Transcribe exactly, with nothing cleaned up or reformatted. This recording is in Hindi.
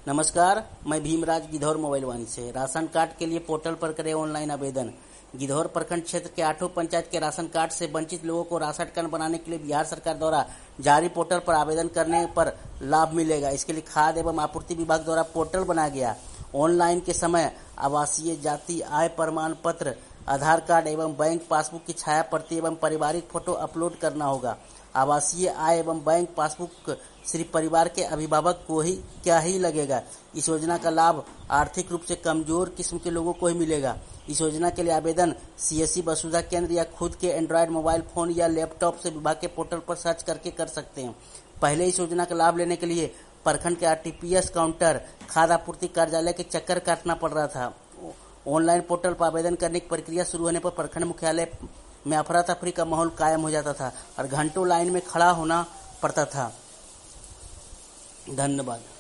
नमस्कार, मैं भीमराज गिधौर मोबाइल वाणी से। राशन कार्ड के लिए पोर्टल पर करें ऑनलाइन आवेदन। गिधौर प्रखंड क्षेत्र के आठों पंचायत के राशन कार्ड से वंचित लोगों को राशन कार्ड बनाने के लिए बिहार सरकार द्वारा जारी पोर्टल पर आवेदन करने पर लाभ मिलेगा। इसके लिए खाद्य एवं आपूर्ति विभाग द्वारा पोर्टल बनाया गया। ऑनलाइन के समय आवासीय, जाति, आय प्रमाण पत्र, आधार कार्ड एवं बैंक पासबुक की छाया प्रति एवं पारिवारिक फोटो अपलोड करना होगा। आवासीय, आय एवं बैंक पासबुक सिर्फ परिवार के अभिभावक को ही क्या ही लगेगा। इस योजना का लाभ आर्थिक रूप से कमजोर किस्म के लोगों को ही मिलेगा। इस योजना के लिए आवेदन सीएससी वसुधा केंद्र या खुद के एंड्रॉयड मोबाइल फोन या लैपटॉप से विभाग के पोर्टल पर सर्च करके कर सकते हैं। पहले इस योजना का लाभ लेने के लिए प्रखंड के आरटीपीएस काउंटर, खाद्य आपूर्ति कार्यालय के चक्कर काटना पड़ रहा था। ऑनलाइन पोर्टल पर आवेदन करने की प्रक्रिया शुरू होने पर प्रखंड मुख्यालय में अफरा तफरी का माहौल कायम हो जाता था और घंटों लाइन में खड़ा होना पड़ता था। धन्यवाद।